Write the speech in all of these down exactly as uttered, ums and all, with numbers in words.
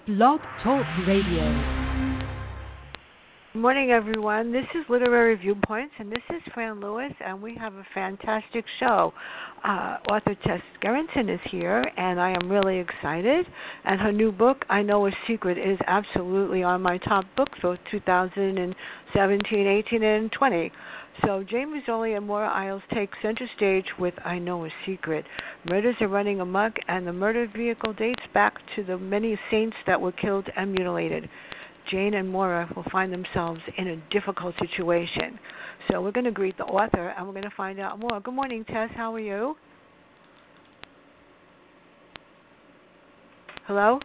Blog Talk Radio. Good morning, everyone. This is Literary Viewpoints, and this is Fran Lewis, and we have a fantastic show. Uh, author Tess Gerritsen is here, and I am really excited. And her new book, I Know a Secret, is absolutely on my top books for two thousand seventeen, eighteen, and twenty. So Jane Rizzoli and Maura Isles take center stage with I Know a Secret. Murders are running amok, and the murder vehicle dates back to the many saints that were killed and mutilated. Jane and Maura will find themselves in a difficult situation. So we're going to greet the author, and we're going to find out more. Good morning, Tess. How are you? Hello?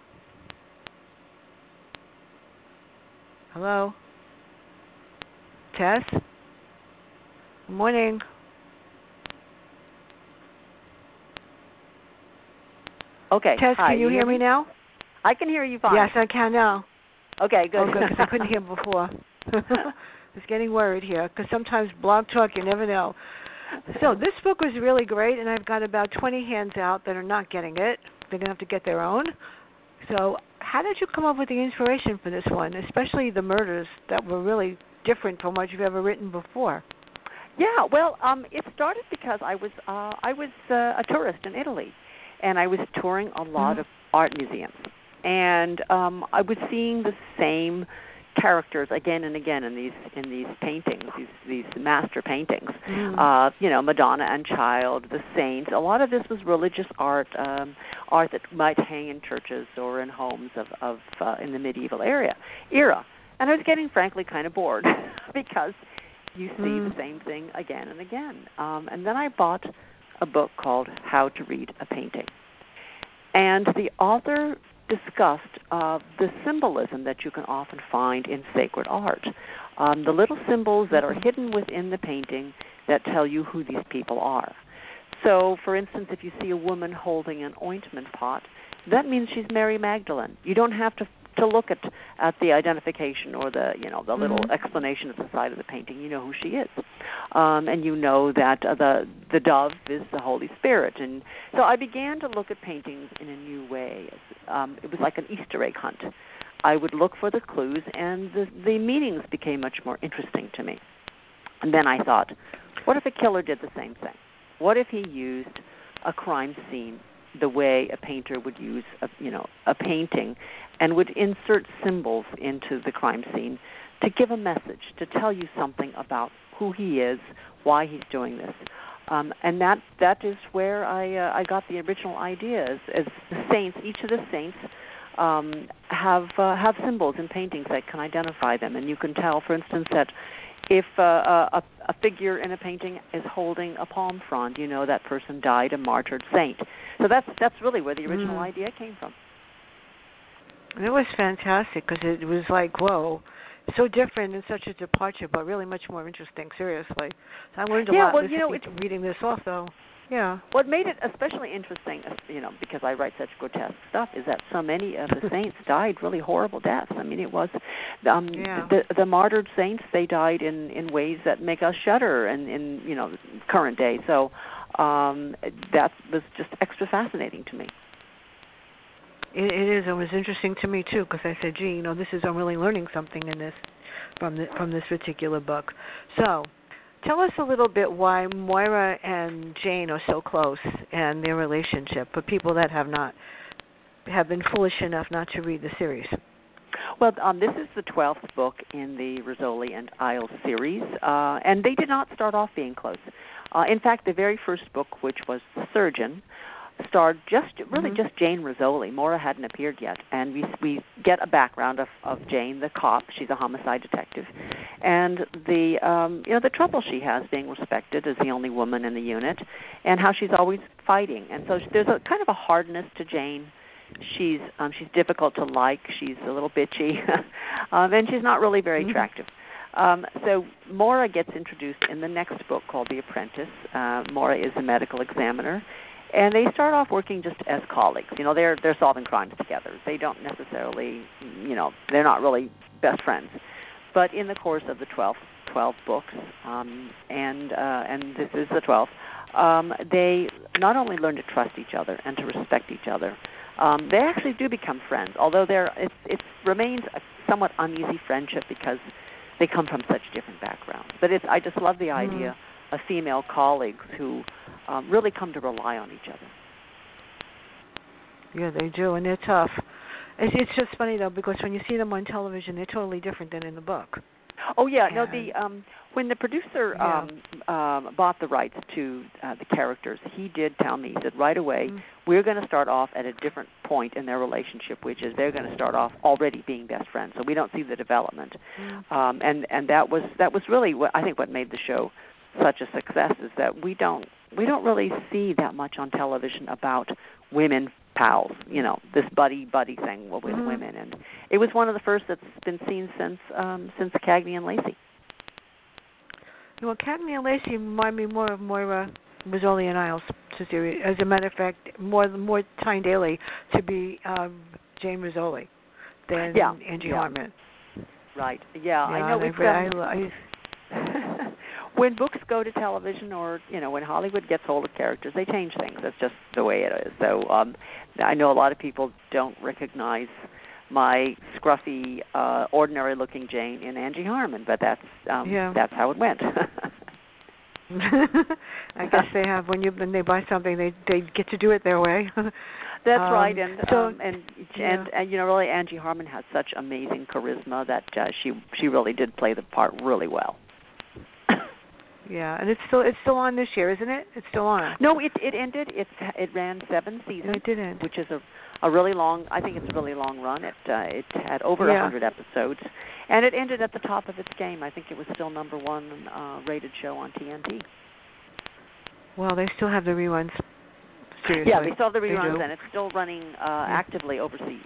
Hello? Tess? Good morning. Okay. Tess, Hi, can you, you hear hear me me now? I can hear you fine. Yes, I can now. Okay, good. Oh, good, because I couldn't hear before. I was getting worried here, because sometimes Blog Talk, you never know. So this book was really great, and I've got about twenty hands out that are not getting it. They're going to have to get their own. So how did you come up with the inspiration for this one, especially the murders that were really different from what you've ever written before? Yeah, well, um, it started because I was uh, I was uh, a tourist in Italy, and I was touring a lot mm-hmm. of art museums, and um, I was seeing the same characters again and again in these in these paintings, these these master paintings. Mm. Uh, you know, Madonna and Child, the saints. A lot of this was religious art, um, art that might hang in churches or in homes of of uh, in the medieval area era. And I was getting, frankly, kind of bored because you see mm. the same thing again and again. Um, and then I bought a book called How to Read a Painting. And the author discussed uh, the symbolism that you can often find in sacred art, um, the little symbols that are hidden within the painting that tell you who these people are. So, for instance, if you see a woman holding an ointment pot, that means she's Mary Magdalene. You don't have to to look at at the identification or the you know the little mm-hmm. explanation at the side of the painting. You know who she is, um, and you know that uh, the the dove is the Holy Spirit. And so I began to look at paintings in a new way. Um, it was like an Easter egg hunt. I would look for the clues, and the the meanings became much more interesting to me. And then I thought, what if a killer did the same thing? What if he used a crime scene the way a painter would use a, you know, a painting, and would insert symbols into the crime scene to give a message, to tell you something about who he is, why he's doing this. Um, and that that is where I uh, I got the original idea. As, as the saints, each of the saints um, have uh, have symbols in paintings that can identify them, and you can tell, for instance, that if uh, a, a figure in a painting is holding a palm frond, you know that person died a martyred saint. So that's that's really where the original mm. idea came from. It was fantastic because it was like, whoa, so different and such a departure, but really much more interesting, seriously. So I learned a yeah, lot well, you know, it's, reading this also. Yeah. What made it especially interesting, you know, because I write such grotesque stuff, is that so many of the saints died really horrible deaths. I mean, it was um, yeah. the the martyred saints. They died in, in ways that make us shudder, in, in you know current day. So um, that was just extra fascinating to me. It, it is. It was interesting to me too, because I said, "Gee, you know, this is I'm really learning something in this from the, from this particular book." So. Tell us a little bit why Moira and Jane are so close and their relationship for people that have not have been foolish enough not to read the series. Well, um, this is the twelfth book in the Rizzoli and Isles series, uh, and they did not start off being close. Uh, in fact, the very first book, which was The Surgeon, starred just really mm-hmm. just Jane Rizzoli. Maura hadn't appeared yet, and we we get a background of, of Jane, the cop. She's a homicide detective, and the um, you know the trouble she has being respected as the only woman in the unit, and how she's always fighting. And so there's a kind of a hardness to Jane. She's um, she's difficult to like. She's a little bitchy, um, and she's not really very mm-hmm. attractive. Um, so Maura gets introduced in the next book called The Apprentice. Uh, Maura is a medical examiner. And they start off working just as colleagues. You know, they're they're solving crimes together. They don't necessarily, you know, they're not really best friends. But in the course of the twelve, twelve books, um, and uh, and this is the twelfth, um, they not only learn to trust each other and to respect each other, um, they actually do become friends, although they're, it, it remains a somewhat uneasy friendship because they come from such different backgrounds. But it's, I just love the Mm. idea of female colleagues who um, really come to rely on each other. Yeah, they do, and they're tough. It's, it's just funny, though, because when you see them on television, they're totally different than in the book. Oh yeah, and, no. The um, when the producer yeah. um, um, bought the rights to uh, the characters, he did tell me, he said right away, Mm. we're going to start off at a different point in their relationship, which is they're going to start off already being best friends. So we don't see the development, Mm. um, and and that was that was really what I think what made the show such a success is that we don't we don't really see that much on television about women pals, you know, this buddy buddy thing with Mm-hmm. women, and it was one of the first that's been seen since um, since Cagney and Lacey. Well, Cagney and Lacey remind me more of Moira Rizzoli and Isles. As a matter of fact, more more Tyne Daly to be um, Jane Rizzoli than Yeah, Angie yeah. Harmon. Right. Yeah, Yeah, I know. and It's, I, um, I, I, when books go to television, or you know, when Hollywood gets hold of characters, they change things. That's just the way it is. So um, I know a lot of people don't recognize my scruffy, uh, ordinary-looking Jane in Angie Harmon, but that's um, yeah. that's how it went. I guess they have when you when they buy something, they they get to do it their way. That's um, right, and so, um, and, yeah. and and you know, really, Angie Harmon has such amazing charisma that uh, she she really did play the part really well. Yeah, and it's still it's still on this year, isn't it? It's still on. No, it it ended. It's it ran seven seasons. No, it didn't. Which is a a really long. I think it's a really long run. It uh, it had over a Yeah. hundred episodes, and it ended at the top of its game. I think it was still number one uh, rated show on T N T. Well, they still have the reruns. Seriously. Yeah, they still have the reruns, do. and it's still running uh, Yeah. actively overseas.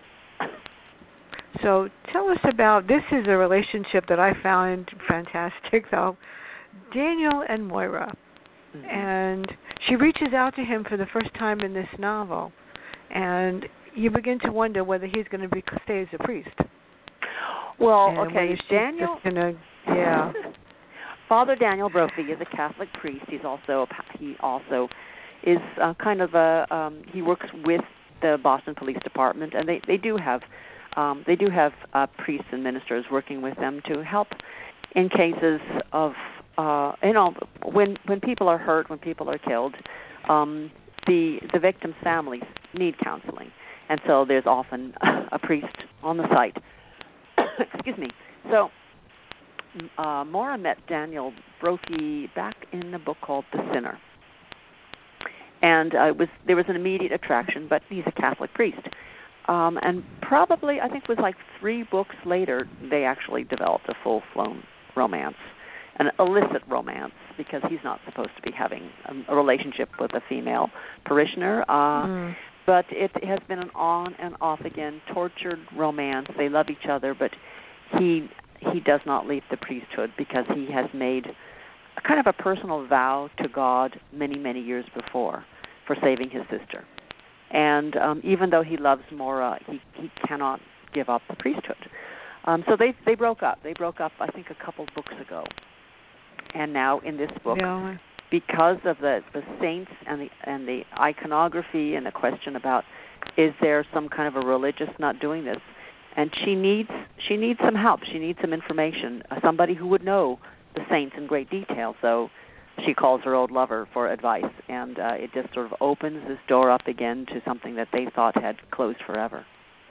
So tell us about, this is a relationship that I found fantastic, though. Daniel and Moira. Mm-hmm. And she reaches out to him for the first time in this novel. And you begin to wonder whether he's going to be stay as a priest. Well, and okay, whether she's Daniel. just gonna, yeah. Father Daniel Brophy is a Catholic priest. He's also a, he also is uh, kind of a um, he works with the Boston Police Department, and they they do have um, they do have uh, priests and ministers working with them to help in cases of uh, you know when when people are hurt, when people are killed, um, the the victims' families need counseling, and so there's often a priest on the site. Excuse me. So. Uh, Maura met Daniel Brophy back in the book called The Sinner, and uh, it was there was an immediate attraction. But he's a Catholic priest, um, and probably I think it was like three books later they actually developed a full-blown romance, an illicit romance, because he's not supposed to be having a, a relationship with a female parishioner. Uh, Mm. But it has been an on and off again tortured romance. They love each other, but he. He does not leave the priesthood because he has made a kind of a personal vow to God many, many years before for saving his sister. And um, even though he loves Maura, he, he cannot give up the priesthood. Um, so they they broke up. They broke up, I think, a couple books ago. And now in this book, Yeah. because of the, the saints and the and the iconography and the question about is there some kind of a religious not doing this, and she needs she needs some help. She needs some information, uh, somebody who would know the saints in great detail. So she calls her old lover for advice, and uh, it just sort of opens this door up again to something that they thought had closed forever.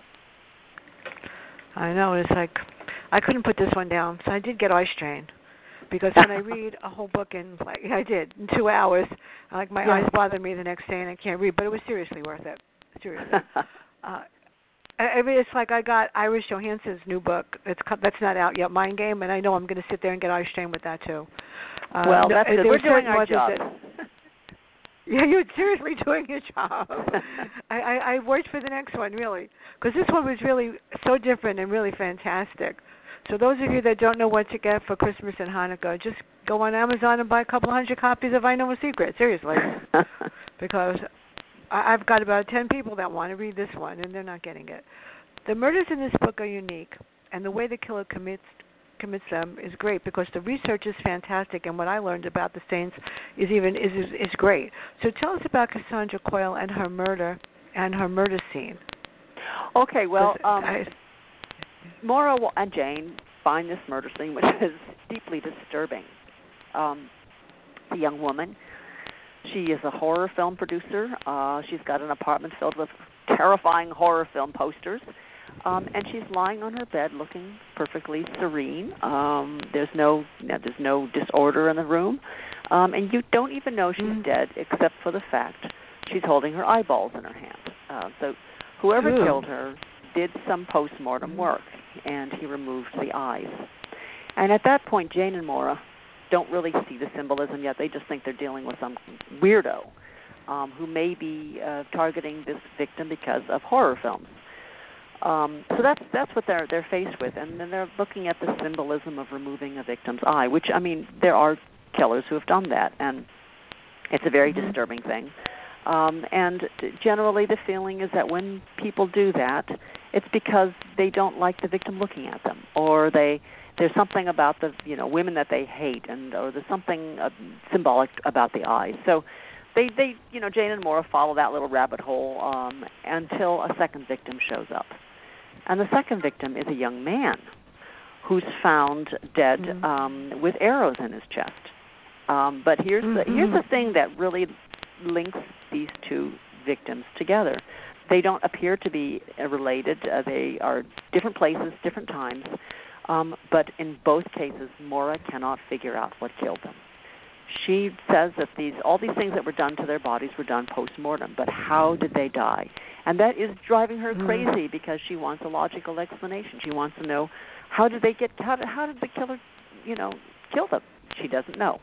I know. It's like I couldn't put this one down, so I did get eye strain. Because when I read a whole book in, like I did, in two hours, like my Yeah. eyes bother me the next day and I can't read. But it was seriously worth it. Seriously. uh, I mean, it's like I got Iris Johansson's new book. It's that's not out yet, Mind Game, and I know I'm going to sit there and get eye strain with that too. Uh, well, no, that's good. there We're were doing certain our authors job. that- yeah, you're seriously doing your job. I, I, I worked for the next one, really, because this one was really so different and really fantastic. So those of you that don't know what to get for Christmas and Hanukkah, just go on Amazon and buy a couple hundred copies of I Know a Secret, seriously, because I, I've got about ten people that want to read this one, and they're not getting it. The murders in this book are unique, and the way the killer commits commits them is great because the research is fantastic, and what I learned about the saints is even is is, is great. So tell us about Cassandra Coyle and her murder and her murder scene? Okay, well, um, I, Maura and Jane find this murder scene, which is deeply disturbing. Um, the young woman, she is a horror film producer. Uh, she's got an apartment filled with terrifying horror film posters. Um, and she's lying on her bed looking perfectly serene. Um, there's no there's no disorder in the room. Um, and you don't even know she's mm. dead except for the fact she's holding her eyeballs in her hand. Uh, so whoever Ooh. killed her did some post-mortem work, and he removed the eyes. And at that point, Jane and Maura don't really see the symbolism yet. They just think they're dealing with some weirdo um, who may be uh, targeting this victim because of horror films. Um, so that's that's what they're they're faced with, and then they're looking at the symbolism of removing a victim's eye, which, I mean, there are killers who have done that, and it's a very mm-hmm. disturbing thing. Um, and generally the feeling is that when people do that, it's because they don't like the victim looking at them, or they there's something about the you know women that they hate, and or there's something uh, symbolic about the eyes. So they they you know Jane and Maura follow that little rabbit hole um, until a second victim shows up. And the second victim is a young man who's found dead mm-hmm. um, with arrows in his chest. Um, but here's mm-hmm. the here's the thing that really links these two victims together. They don't appear to be related. Uh, they are different places, different times. Um, but in both cases, Maura cannot figure out what killed them. She says that these all these things that were done to their bodies were done post-mortem, but how did they die? And that is driving her mm. crazy because she wants a logical explanation. She wants to know how did they get how did, how did the killer, you know, kill them? She doesn't know.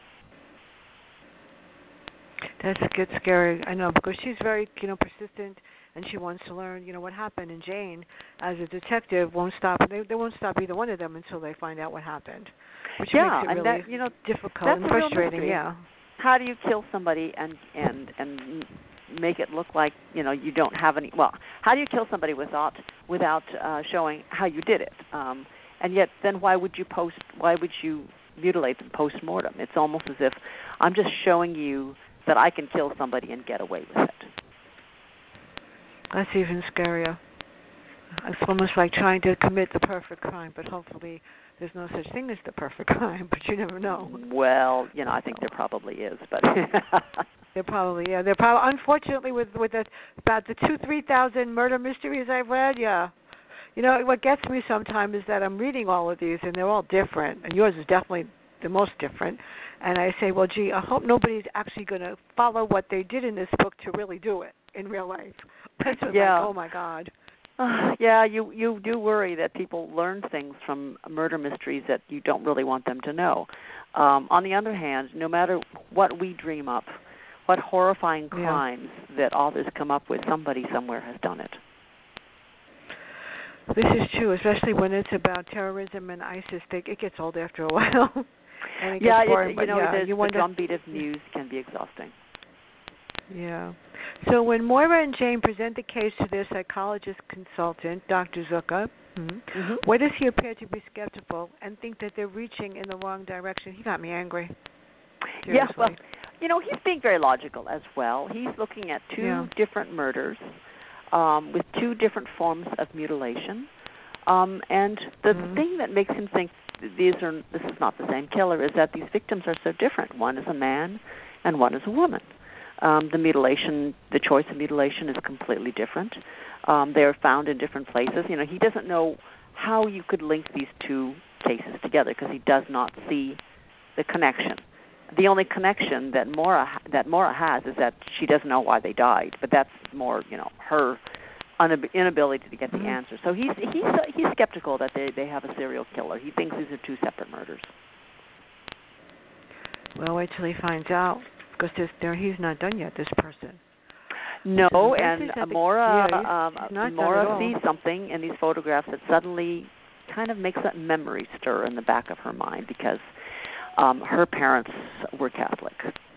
That's gets scary. I know, because she's very, you know, persistent, and she wants to learn, you know, what happened. And Jane, as a detective, won't stop. They, they won't stop either one of them until they find out what happened, which yeah, makes it and really that, you know, difficult and frustrating. Yeah. How do you kill somebody and and and make it look like you know you don't have any? Well, how do you kill somebody without without uh, showing how you did it? Um, and yet, then why would you post? Why would you mutilate them post mortem? It's almost as if I'm just showing you that I can kill somebody and get away with it. That's even scarier. It's almost like trying to commit the perfect crime, but hopefully there's no such thing as the perfect crime, but you never know. Well, you know, I think there probably is, but there probably, yeah, there probably. Unfortunately, with with the, about the two, three thousand murder mysteries I've read, yeah. You know, what gets me sometimes is that I'm reading all of these, and they're all different, and yours is definitely the most different. And I say, well, gee, I hope nobody's actually going to follow what they did in this book to really do it in real life. That's yeah. like, oh my God. Uh, yeah, you you do worry that people learn things from murder mysteries that you don't really want them to know. Um, on the other hand, no matter what we dream up, what horrifying crimes yeah. that authors come up with, somebody somewhere has done it. This is true, especially when it's about terrorism and ISIS. They, it gets old after a while. and it yeah, gets boring, it, you know, yeah, the, you the drumbeat of news can be exhausting. Yeah. So when Moira and Jane present the case to their psychologist consultant, Doctor Zucker, mm-hmm. Mm-hmm. why does he appear to be skeptical and think that they're reaching in the wrong direction? He got me angry. Seriously. Yeah, well, you know, he's being very logical as well. He's looking at two yeah. different murders um, with two different forms of mutilation. Um, and the mm-hmm. thing that makes him think these are this is not the same killer is that these victims are so different. One is a man and one is a woman. Um, the mutilation, the choice of mutilation is completely different. Um, they are found in different places. You know, he doesn't know how you could link these two cases together because he does not see the connection. The only connection that Maura that Maura has is that she doesn't know why they died, but that's more, you know, her inability to get the mm-hmm. answer. So he's he's uh, he's skeptical that they they have a serial killer. He thinks these are two separate murders. Well, wait till he finds out. Because this, there, he's not done yet, this person. No, so and the, Maura, yeah, he's, he's um, Maura sees something in these photographs that suddenly kind of makes that memory stir in the back of her mind because um, her parents were Catholic.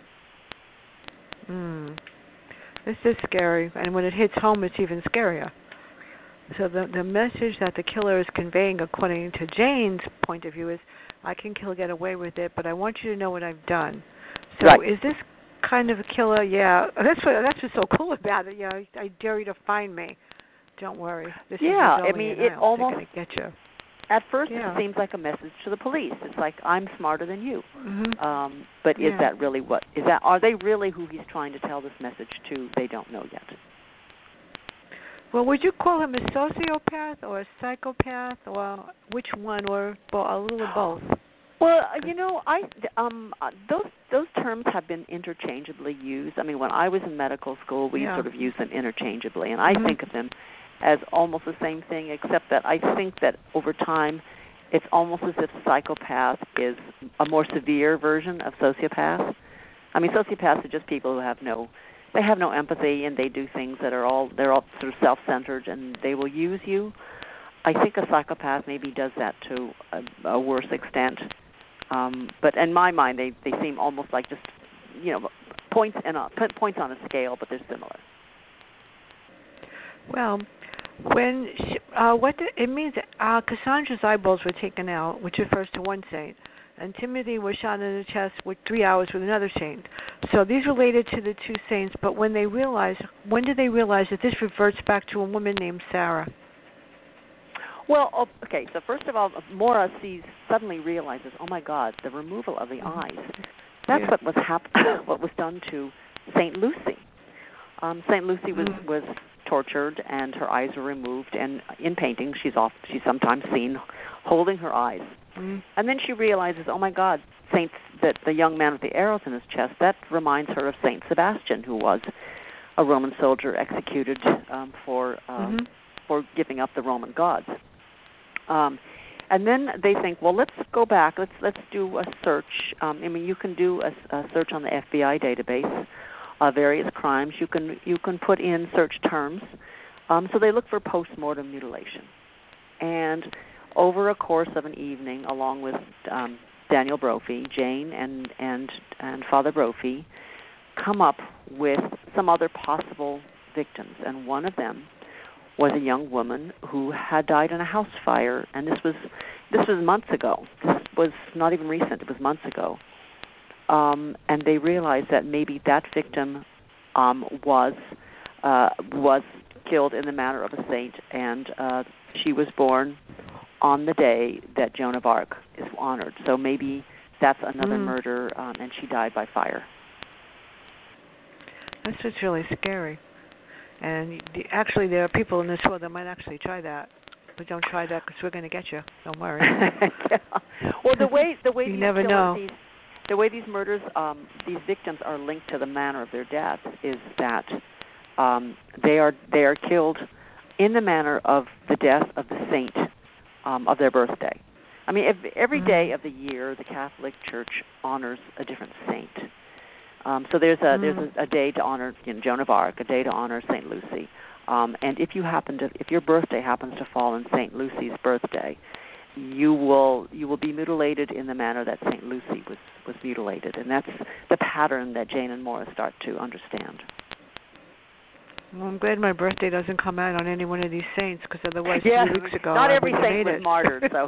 Mm. This is scary, and when it hits home, it's even scarier. So the the message that the killer is conveying, according to Jane's point of view, is, I can kill, get away with it, but I want you to know what I've done. So right. is this kind of a killer. Yeah, that's what that's what's so cool about it. Yeah, I, I dare you to find me. Don't worry. This yeah, is I mean, it almost get you. At first, yeah. it seems like a message to the police. It's like, I'm smarter than you. Mm-hmm. Um, but is yeah. that really what is that? Are they really who he's trying to tell this message to? They don't know yet. Well, would you call him a sociopath or a psychopath, or which one, or a little of both? Well, you know, I um, those those terms have been interchangeably used. I mean, when I was in medical school, we yeah. sort of used them interchangeably, and I mm-hmm. think of them as almost the same thing, except that I think that over time, it's almost as if psychopath is a more severe version of sociopath. I mean, sociopaths are just people who have no, they have no empathy, and they do things that are all, they're all sort of self-centered, and they will use you. I think a psychopath maybe does that to a, a worse extent. Um, but in my mind, they, they seem almost like just, you know, points and a, points on a scale, but they're similar. Well, when she, uh, what the, it means, uh, Cassandra's eyeballs were taken out, which refers to one saint, and Timothy was shot in the chest with three hours with another saint. So these related to the two saints. But when they realized, when did they realize that this reverts back to a woman named Sarah? Well, okay. So first of all, Maura sees suddenly realizes, oh my God, the removal of the eyes. That's yeah. what was hap- what was done to Saint Lucy. Um, Saint Lucy was mm. was. tortured, and her eyes were removed, and in painting she's off she's sometimes seen holding her eyes. Mm. And then she realizes, oh my God, Saint that the young man with the arrows in his chest, that reminds her of Saint Sebastian, who was a Roman soldier executed um, for um, mm-hmm. for giving up the Roman gods. Um, and then they think, well, let's go back, let's let's do a search. Um, I mean, you can do a, a search on the F B I database. Uh, various crimes. You can you can put in search terms. Um, so they look for post-mortem mutilation. And over a course of an evening, along with um, Daniel Brophy, Jane and, and, and Father Brophy come up with some other possible victims. And one of them was a young woman who had died in a house fire. And this was this was months ago. This was not even recent. It was months ago. Um, and they realized that maybe that victim um, was uh, was killed in the manner of a saint, and uh, she was born on the day that Joan of Arc is honored. So maybe that's another mm. murder, um, and she died by fire. That's just really scary. And the, actually, there are people in this world that might actually try that. But don't try that because we're going to get you. Don't worry. yeah. Well, the way the way you these never killers, know. These, The way these murders, um, these victims are linked to the manner of their death is that um, they are they are killed in the manner of the death of the saint um, of their birthday. I mean, if, every mm-hmm. day of the year, the Catholic Church honors a different saint. Um, so there's a mm-hmm. there's a, a day to honor you know, Joan of Arc, a day to honor Saint Lucy, um, and if you happen to if your birthday happens to fall on Saint Lucy's birthday, you will you will be mutilated in the manner that Saint Lucy was, was mutilated, and that's the pattern that Jane and Maura start to understand. Well, I'm glad my birthday doesn't come out on any one of these saints, because otherwise, yeah, three weeks ago, not I every saint was it. martyred. So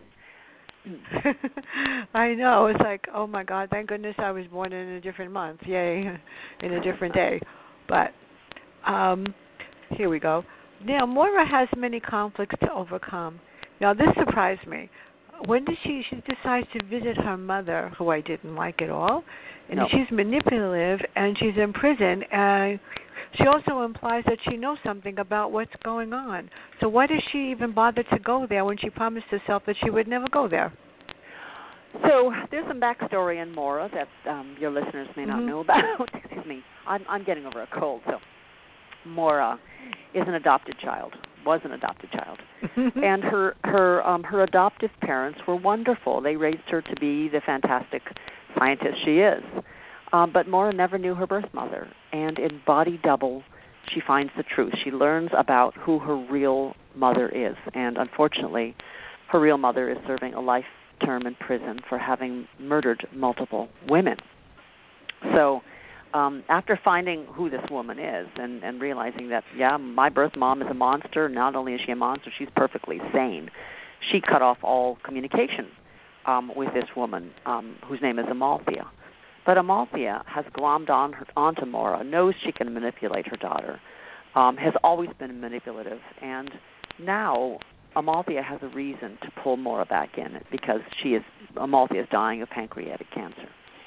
I know, it's like, oh my God, thank goodness I was born in a different month, yay, in a different day. But um, here we go. Now, Maura has many conflicts to overcome. Now, this surprised me. When did she, she decides to visit her mother, who I didn't like at all, and no. she's manipulative, and she's in prison, and she also implies that she knows something about what's going on. So why does she even bother to go there when she promised herself that she would never go there? So there's some backstory in Maura that um, your listeners may not mm-hmm. know about. Excuse me. I'm, I'm getting over a cold, so Maura is an adopted child. Was an adopted child, and her her um, her adoptive parents were wonderful. They raised her to be the fantastic scientist she is. Um, but Maura never knew her birth mother, and in Body Double, she finds the truth. She learns about who her real mother is, and unfortunately, her real mother is serving a life term in prison for having murdered multiple women. So. Um, after finding who this woman is and, and realizing that, yeah, my birth mom is a monster, not only is she a monster, she's perfectly sane, she cut off all communication um, with this woman um, whose name is Amalthea. But Amalthea has glommed on her, onto Maura, knows she can manipulate her daughter, um, has always been manipulative, and now Amalthea has a reason to pull Maura back in because she is Amalthea is dying of pancreatic cancer.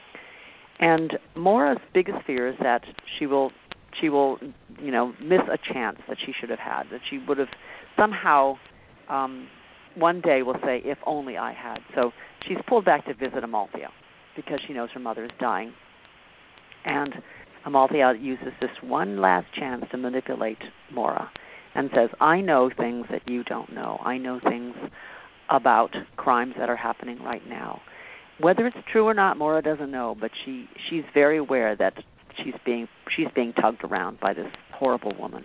And Maura's biggest fear is that she will she will you know miss a chance that she should have had, that she would have somehow um, one day will say, if only I had. So she's pulled back to visit Amalthea because she knows her mother is dying. And Amalthea uses this one last chance to manipulate Maura and says, I know things that you don't know. I know things about crimes that are happening right now. Whether it's true or not, Maura doesn't know, but she, she's very aware that she's being she's being tugged around by this horrible woman.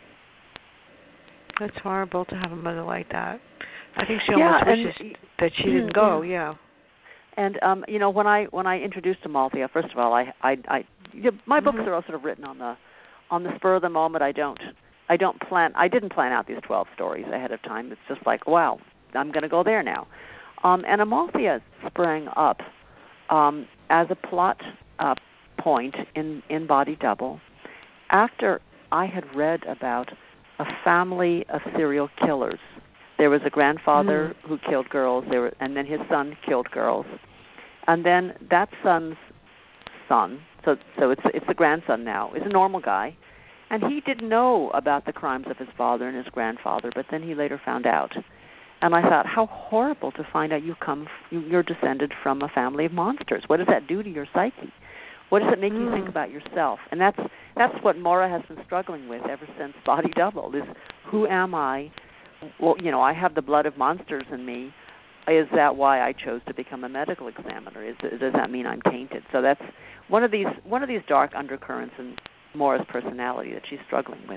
That's horrible to have a mother like that. I think she yeah, almost and, wishes that she didn't go, yeah. And um, you know, when I when I introduced Amalthea, first of all, I I, I you know, my books mm-hmm. are all sort of written on the on the spur of the moment. I don't I don't plan I didn't plan out these twelve stories ahead of time. It's just like, wow, I'm going to go there now. Um, and Amalthea sprang up um, as a plot uh, point in, in Body Double after I had read about a family of serial killers. There was a grandfather mm. who killed girls, there were, and then his son killed girls. And then that son's son, so so it's it's the grandson now, is a normal guy, and he didn't know about the crimes of his father and his grandfather, but then he later found out. And I thought, how horrible to find out you come, you're descended from a family of monsters. What does that do to your psyche? What does it make mm. you think about yourself? And that's that's what Maura has been struggling with ever since Body Double, is who am I? Well, you know, I have the blood of monsters in me. Is that why I chose to become a medical examiner? Is, does that mean I'm tainted? So that's one of these one of these dark undercurrents in Maura's personality that she's struggling with.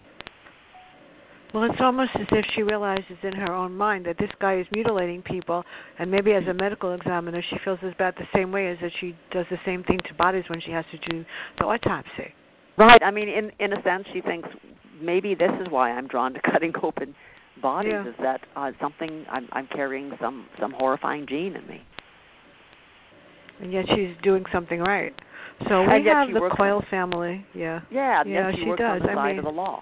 Well, it's almost as if she realizes in her own mind that this guy is mutilating people, and maybe as a medical examiner she feels about the same way as that she does the same thing to bodies when she has to do the autopsy. Right. I mean, in, in a sense, she thinks maybe this is why I'm drawn to cutting open bodies, yeah. is that uh, something, I'm, I'm carrying some, some horrifying gene in me. And yet she's doing something right. So we have the Coyle family. Yeah. Yeah, yeah, she, she works does. on the I side mean, of the law.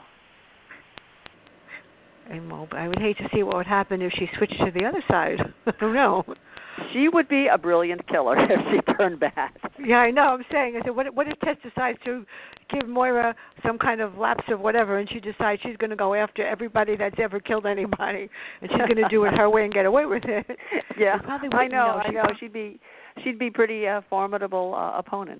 And well, I would hate to see what would happen if she switched to the other side. I don't know. She would be a brilliant killer if she turned bad. Yeah, I know. I'm saying. I said, what, what if Tess decides to give Moira some kind of lapse of whatever, and she decides she's going to go after everybody that's ever killed anybody, and she's going to do it her way and get away with it? Yeah, I know. know. I know. She'd be, she'd be pretty uh, formidable uh, opponent.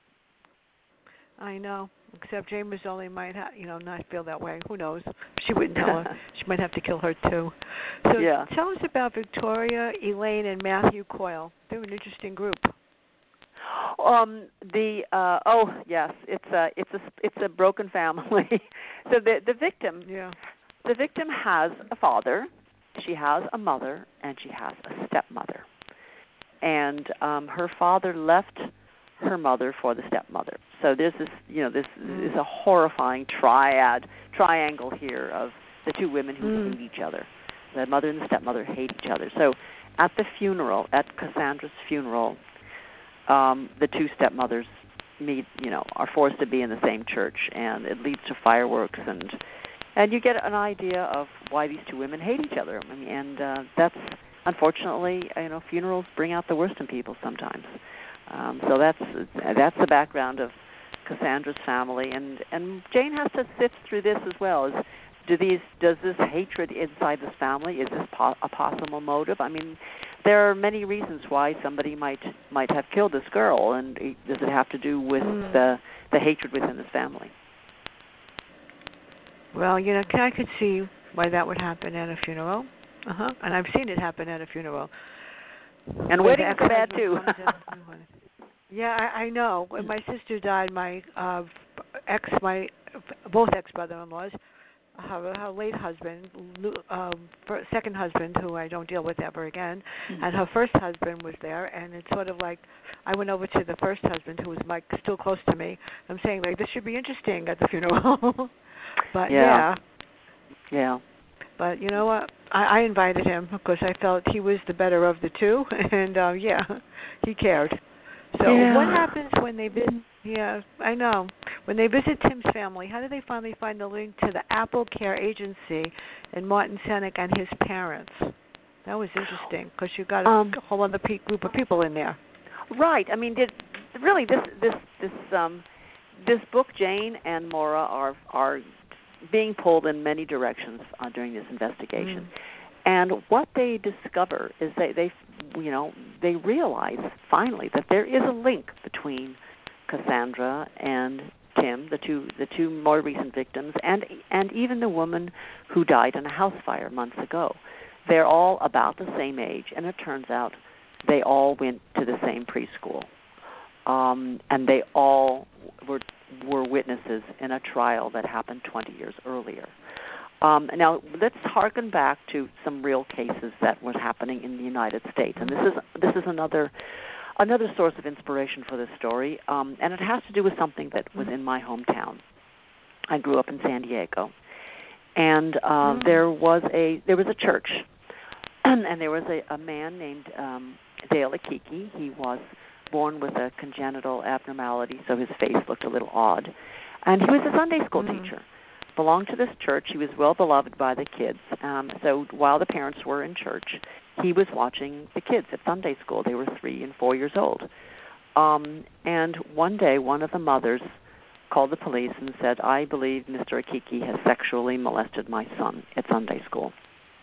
I know. Except Jane Mazzoli might, ha- you know, not feel that way. Who knows? She wouldn't tell her. She might have to kill her too. So yeah. Tell us about Victoria, Elaine, and Matthew Coyle. They're an interesting group. Um. The uh. Oh yes. It's a. It's a. It's a broken family. So the the victim. Yeah. The victim has a father. She has a mother, and she has a stepmother. And um, her father left her mother for the stepmother. So there's this, you know, this mm. is a horrifying triad, triangle here of the two women who mm. hate each other. The mother and the stepmother hate each other. So at the funeral, at Cassandra's funeral, um, the two stepmothers meet, you know, are forced to be in the same church, and it leads to fireworks, and and you get an idea of why these two women hate each other. I mean, and uh, that's, unfortunately, you know, funerals bring out the worst in people sometimes. Um, so that's that's the background of Cassandra's family, and, and Jane has to sift through this as well. Is do these does this hatred inside this family, is this po- a possible motive? I mean, there are many reasons why somebody might might have killed this girl, and does it have to do with mm. the the hatred within this family? Well, you know, I could see why that would happen at a funeral. Uh huh. And I've seen it happen at a funeral. And weddings are bad too. Yeah, I, I know. When my sister died, my uh, ex, my both ex-brother-in-laws, her, her late husband, uh, second husband, who I don't deal with ever again, mm-hmm. and her first husband was there, and it's sort of like I went over to the first husband, who was like still close to me. I'm saying like this should be interesting at the funeral, but yeah. yeah, yeah. But you know what? I, I invited him because I felt he was the better of the two, and uh, yeah, he cared. So yeah. what happens when they visit? Yeah, I know. When they visit Tim's family, how do they finally find the link to the Apple Care Agency and Martin Senek and his parents? That was interesting because you got a um, whole other pe- group of people in there. Right. I mean, did really this this this um this book, Jane and Maura, are are being pulled in many directions uh, during this investigation. Mm. And what they discover is they, they, you know, they realize finally that there is a link between Cassandra and Tim, the two the two more recent victims, and and even the woman who died in a house fire months ago. They're all about the same age, and it turns out they all went to the same preschool, um, and they all were were witnesses in a trial that happened twenty years earlier. Um, now, let's harken back to some real cases that were happening in the United States, and this is this is another another source of inspiration for this story, um, and it has to do with something that was in my hometown. I grew up in San Diego, and uh, mm. there was a there was a church, and there was a, a man named um, Dale Akiki. He was born with a congenital abnormality, so his face looked a little odd, and he was a Sunday school mm. teacher. Belonged to this church. He was well beloved by the kids. Um, so while the parents were in church, he was watching the kids at Sunday school. They were three and four years old. Um, and one day, one of the mothers called the police and said, "I believe Mister Akiki has sexually molested my son at Sunday school."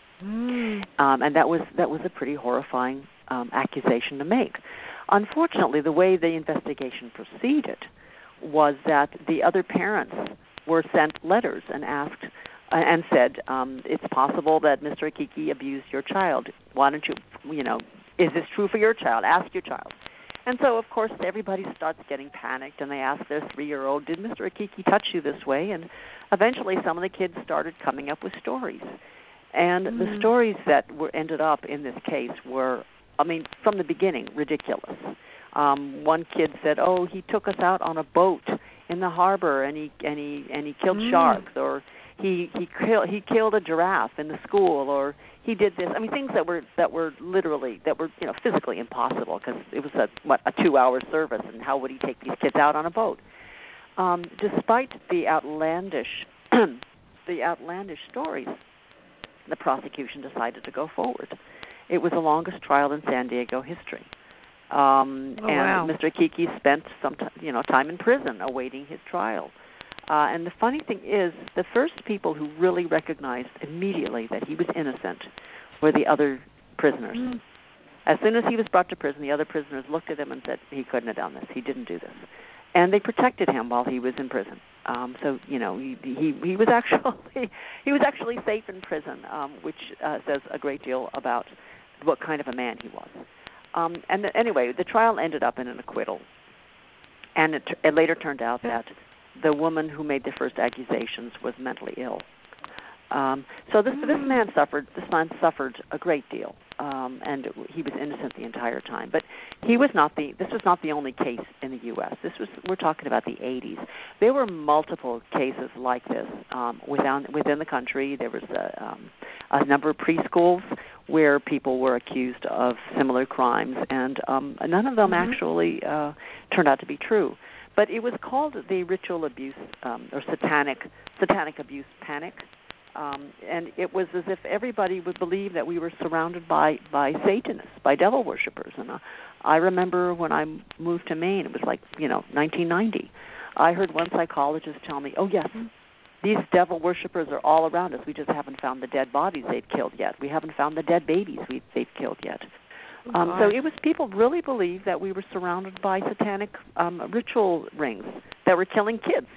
Mm. Um, and that was that was a pretty horrifying um, accusation to make. Unfortunately, the way the investigation proceeded was that the other parents were sent letters and asked uh, and said, um, it's possible that Mister Akiki abused your child. Why don't you, you know, is this true for your child? Ask your child. And so, of course, everybody starts getting panicked, and they ask their three-year-old, did Mister Akiki touch you this way? And eventually some of the kids started coming up with stories. And mm. the stories that were ended up in this case were, I mean, from the beginning, ridiculous. Um, one kid said, oh, he took us out on a boat in the harbor, and he and he and he killed mm. sharks, or he he killed he killed a giraffe in the school, or he did this. I mean, things that were that were literally that were you know physically impossible because it was a what a two-hour service, and how would he take these kids out on a boat? Um, despite the outlandish the outlandish stories, the prosecution decided to go forward. It was the longest trial in San Diego history. Um, oh, and wow. Mister Akiki spent some t- you know time in prison awaiting his trial. Uh, and the funny thing is, the first people who really recognized immediately that he was innocent were the other prisoners. Mm. As soon as he was brought to prison, the other prisoners looked at him and said, he couldn't have done this. He didn't do this. And they protected him while he was in prison. Um, so you know he, he he was actually he was actually safe in prison, um, which uh, says a great deal about what kind of a man he was. Um, and the, anyway, the trial ended up in an acquittal, and it, it later turned out that the woman who made the first accusations was mentally ill. Um, so this this man suffered this man suffered a great deal, um, and he was innocent the entire time. But he was not the this was not the only case in the U S This was we're talking about the eighties. There were multiple cases like this um, within within the country. There was a, um, a number of preschools where people were accused of similar crimes, and um, none of them mm-hmm. actually uh, turned out to be true. But it was called the ritual abuse um, or satanic satanic abuse panic. Um, and it was as if everybody would believe that we were surrounded by, by Satanists, by devil worshippers. And uh, I remember when I moved to Maine, it was like, you know, nineteen ninety. I heard one psychologist tell me, oh, yes, these devil worshippers are all around us. We just haven't found the dead bodies they've killed yet. We haven't found the dead babies we, they've killed yet. Oh, um, so it was people really believed that we were surrounded by satanic um, ritual rings that were killing kids.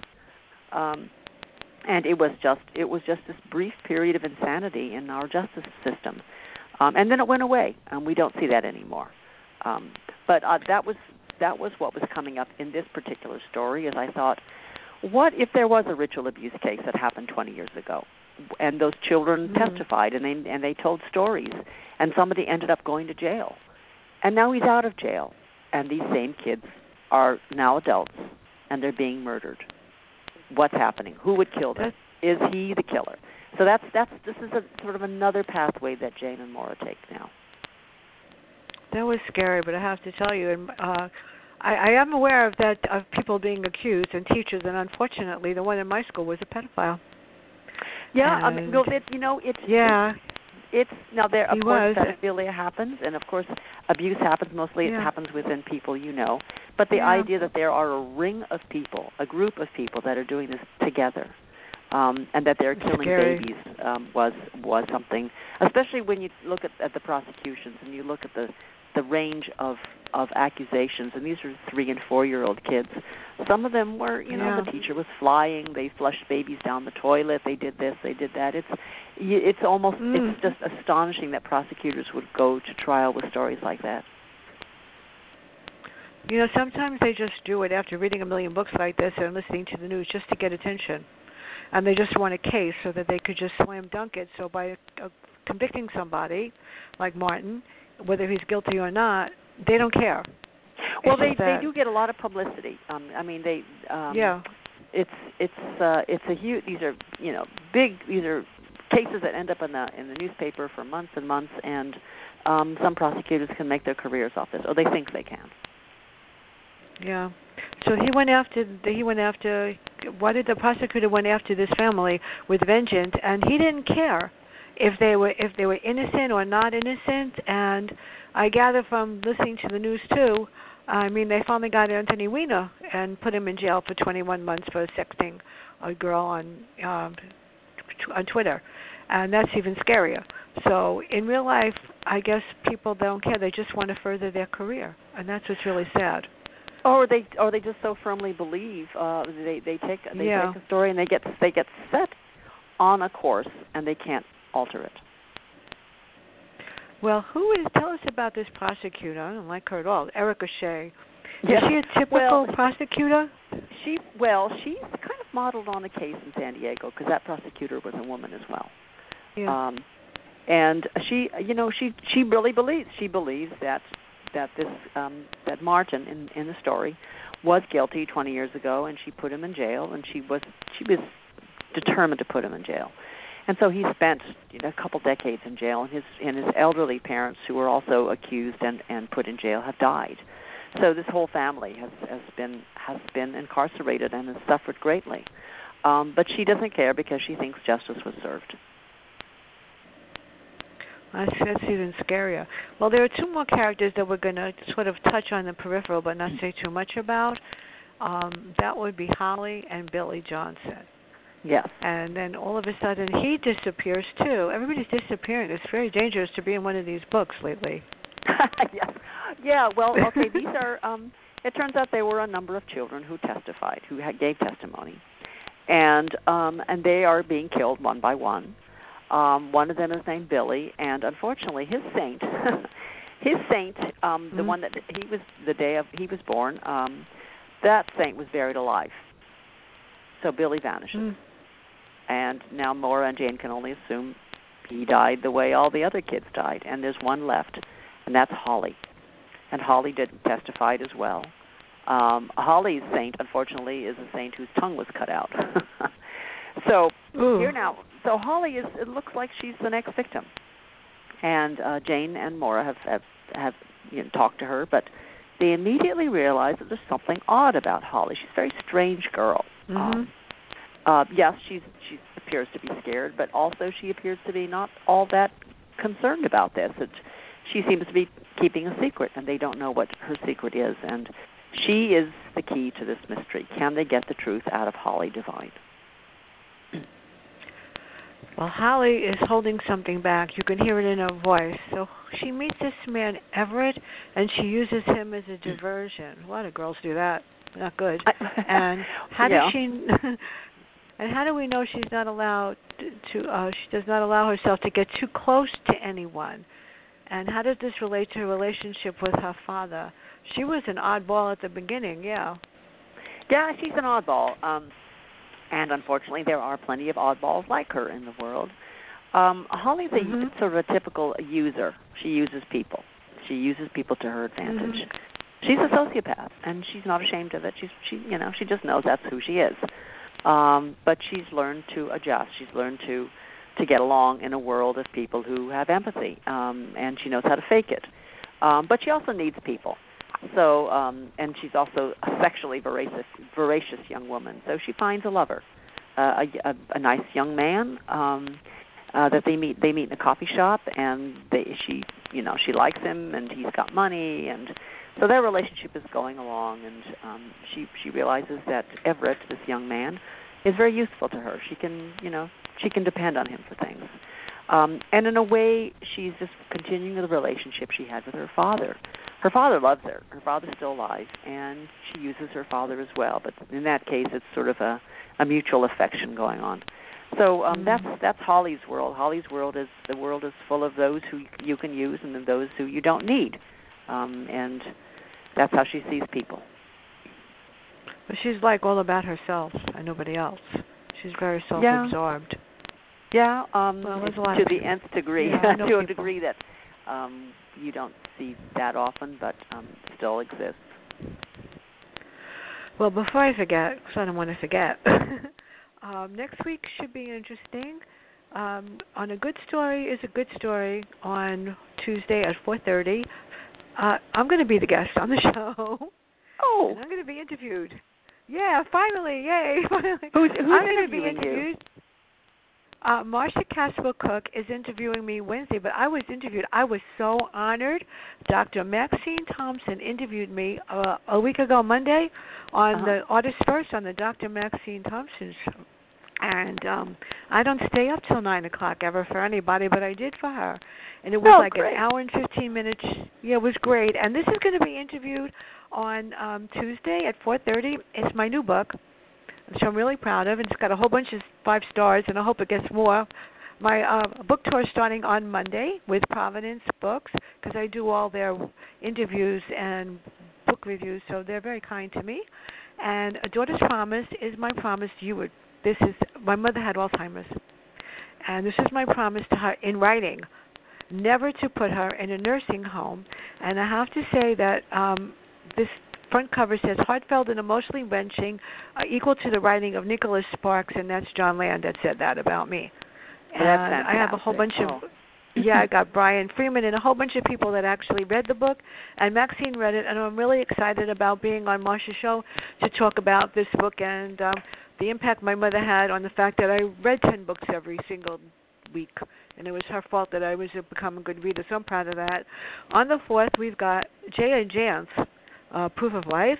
Um And it was just it was just this brief period of insanity in our justice system, um, and then it went away, and we don't see that anymore. Um, but uh, that was that was what was coming up in this particular story. As I thought, what if there was a ritual abuse case that happened twenty years ago, and those children mm-hmm. testified, and they and they told stories, and somebody ended up going to jail, and now he's out of jail, and these same kids are now adults, and they're being murdered. What's happening? Who would kill them? Is he the killer? So that's that's this is a sort of another pathway that Jane and Maura take now. That was scary, but I have to tell you, and uh, I, I am aware of that of people being accused and teachers, and unfortunately, the one in my school was a pedophile. Yeah, and, I mean, well, it, you know, it's yeah. It's now there. Of He course, was. pedophilia happens, and of course, abuse happens. Mostly, Yeah. it happens within people you know. But the Yeah. idea that there are a ring of people, a group of people that are doing this together, um, and that they're It's killing scary. babies, um, was was something. Especially when you look at, at the prosecutions and you look at the the range of of accusations, and these are three and four year old kids. Some of them were, you know, Yeah. the teacher was flying. They flushed babies down the toilet. They did this. They did that. It's it's almost Mm. it's just astonishing that prosecutors would go to trial with stories like that. You know, sometimes they just do it after reading a million books like this and listening to the news just to get attention. And they just want a case so that they could just slam dunk it. So by uh, convicting somebody like Martin, whether he's guilty or not, they don't care. Well, It's they just they that- do get a lot of publicity. Um, I mean, they um, Yeah. It's it's uh, it's a huge. These are you know big. These are cases that end up in the in the newspaper for months and months, and um, some prosecutors can make their careers off this, or they think they can. Yeah. So he went after the, he went after why did the prosecutor went after this family with vengeance, and he didn't care if they were if they were innocent or not innocent. And I gather from listening to the news too, I mean they finally got Anthony Weiner and put him in jail for twenty-one months for sexting a girl on um, t- on Twitter, and that's even scarier. So in real life, I guess people don't care; they just want to further their career, and that's what's really sad. Or they or they just so firmly believe uh, they they take they Yeah. take a story and they get they get set on a course and they can't alter it. Well, who is? Tell us about this prosecutor. I don't like her at all. Erica Shea. Yeah. Is she a typical Well, prosecutor? She well she's kind of modeled on a case in San Diego because that prosecutor was a woman as well. Yeah. Um, and she you know she she really believes she believes that that this um, that Martin in in the story was guilty twenty years ago, and she put him in jail, and she was she was determined to put him in jail. And so he spent you know, a couple decades in jail, and his and his elderly parents, who were also accused and, and put in jail, have died. So this whole family has, has been has been incarcerated and has suffered greatly. Um, but she doesn't care because she thinks justice was served. That's, that's even scarier. Well, there are two more characters that we're going to sort of touch on the peripheral, but not say too much about. Um, that would be Holly and Billy Johnson. Yes. And then all of a sudden he disappears too. Everybody's disappearing. It's very dangerous to be in one of these books lately. Yes. Yeah, well, okay, these are, um, it turns out there were a number of children who testified, who had, gave testimony. And um, and they are being killed one by one. Um, one of them is named Billy, and unfortunately his saint, his saint, um, the Mm-hmm. one that he was, the day of he was born, um, that saint was buried alive. So Billy vanishes. Mm. And now Maura and Jane can only assume he died the way all the other kids died. And there's one left, and that's Holly. And Holly did testified as well. Um, Holly's saint, unfortunately, is a saint whose tongue was cut out. so Ooh. here now, so Holly is. It looks like she's the next victim. And uh, Jane and Maura have have, have you know, talked to her, but they immediately realize that there's something odd about Holly. She's a very strange girl. Mm-hmm. Um, uh, yes, she's she appears to be scared, but also she appears to be not all that concerned about this. It, she seems to be keeping a secret, and they don't know what her secret is. And she is the key to this mystery. Can they get the truth out of Holly Devine? Well, Holly is holding something back. You can hear it in her voice. So she meets this man, Everett, and she uses him as a diversion. A lot of girls do that. Not good. And how yeah. does she... And how do we know she's not allowed to, uh, she does not allow herself to get too close to anyone? And how does this relate to her relationship with her father? She was an oddball at the beginning, yeah. Yeah, she's an oddball. Um, and unfortunately, there are plenty of oddballs like her in the world. Um, Holly's a Mm-hmm. sort of a typical user. She uses people. She uses people to her advantage. Mm-hmm. She's a sociopath, and she's not ashamed of it. She's, she, you know, she just knows that's who she is. Um, but she's learned to adjust. She's learned to, to get along in a world of people who have empathy, um, and she knows how to fake it. Um, but she also needs people. So, um, and she's also a sexually voracious, voracious young woman. So she finds a lover, uh, a, a, a nice young man um, uh, that they meet. They meet in a coffee shop, and they, she, you know, she likes him, and he's got money, and so their relationship is going along. And um, she she realizes that Everett, this young man, is very useful to her. She can, you know, she can depend on him for things. Um, and in a way, she's just continuing the relationship she had with her father. Her father loves her. Her father's still alive, and she uses her father as well. But in that case, it's sort of a, a mutual affection going on. So um, mm. that's that's Holly's world. Holly's world is the world is full of those who you can use and those who you don't need, um, and that's how she sees people. But she's like all about herself and nobody else. She's very self-absorbed. Yeah, yeah um, well, to the nth degree, yeah, to people. a degree that um, you don't see that often, but um, still exists. Well, before I forget, because I don't want to forget, um, next week should be interesting. Um, on A Good Story is a Good Story on Tuesday at four thirty. Uh, I'm going to be the guest on the show. Oh. And I'm going to be interviewed. Yeah, finally, yay. Finally. Who's, who's I'm going to be interviewing interviewed. You? Uh, Marcia Caswell Cook is interviewing me Wednesday, but I was interviewed. I was so honored. Doctor Maxine Thompson interviewed me uh, a week ago Monday on uh-huh. the Artist First on the Doctor Maxine Thompson show. And um, I don't stay up till nine o'clock ever for anybody, but I did for her. And it was oh, like great. an hour and fifteen minutes. Yeah, it was great. And this is going to be interviewed on um, Tuesday at four thirty. It's my new book, which I'm really proud of, and it's got a whole bunch of five stars, and I hope it gets more. My uh, book tour is starting on Monday with Providence Books, because I do all their interviews and book reviews, so they're very kind to me. And A Daughter's Promise is my promise to you. Would, this is, my mother had Alzheimer's, and this is my promise to her in writing, never to put her in a nursing home. And I have to say that um, this front cover says heartfelt and emotionally wrenching, uh, equal to the writing of Nicholas Sparks, and that's John Land that said that about me. Well, and that's I have a whole bunch oh. of, yeah, I got Brian Freeman and a whole bunch of people that actually read the book, and Maxine read it, and I'm really excited about being on Marsha's show to talk about this book and um, the impact my mother had on the fact that I read ten books every single week, and it was her fault that I was a, become a good reader, so I'm proud of that. On the fourth, we've got Jaya Jance, Uh, Proof of Life,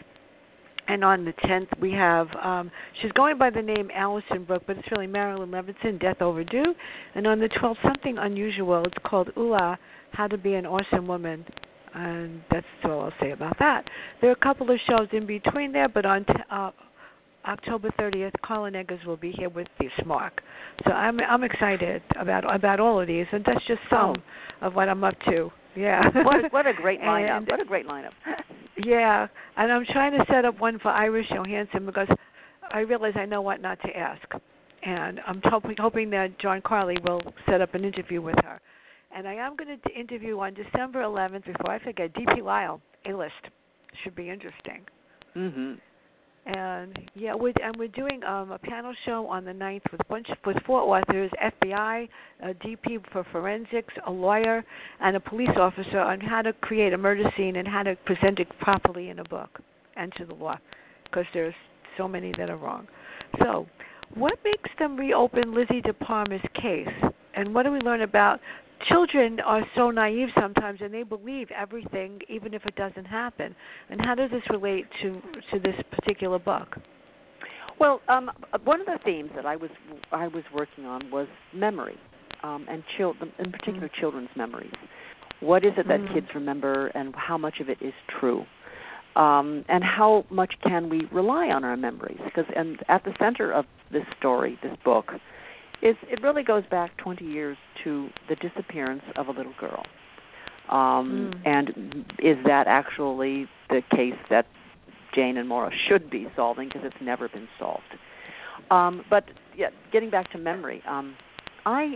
and on the tenth we have, um, she's going by the name Allison Brooke, but it's really Marilyn Levinson, Death Overdue, and on the twelfth, Something Unusual. It's called Ula, How to Be an Awesome Woman, and that's all I'll say about that. There are a couple of shows in between there, but on t- uh, October thirtieth, Colin Eggers will be here with the Smark. So I'm I'm excited about about all of these, and that's just some oh. of what I'm up to. Yeah. what what a great lineup! and, what a great lineup. Yeah, and I'm trying to set up one for Iris Johansson because I realize I know what not to ask, and I'm hoping hoping that John Carley will set up an interview with her. And I am going to interview on December eleventh, before I forget, D P Lyle, A-List. Should be interesting. Mhm. And yeah, we're, and we're doing um, a panel show on the ninth with bunch with four authors: F B I, a D P for forensics, a lawyer, and a police officer on how to create a murder scene and how to present it properly in a book and to the law, because there's so many that are wrong. So, what makes them reopen Lizzie DePalma's case, and what do we learn about? Children are so naive sometimes, and they believe everything, even if it doesn't happen. And how does this relate to to this particular book? Well, um, one of the themes that I was I was working on was memory, um, and children, in particular, mm. children's memories. What is it that mm. kids remember, and how much of it is true, um, and how much can we rely on our memories? Because, and at the center of this story, this book, is it really goes back twenty years to the disappearance of a little girl. Um, mm. And is that actually the case that Jane and Maura should be solving, because it's never been solved? Um, but yeah, getting back to memory, um, I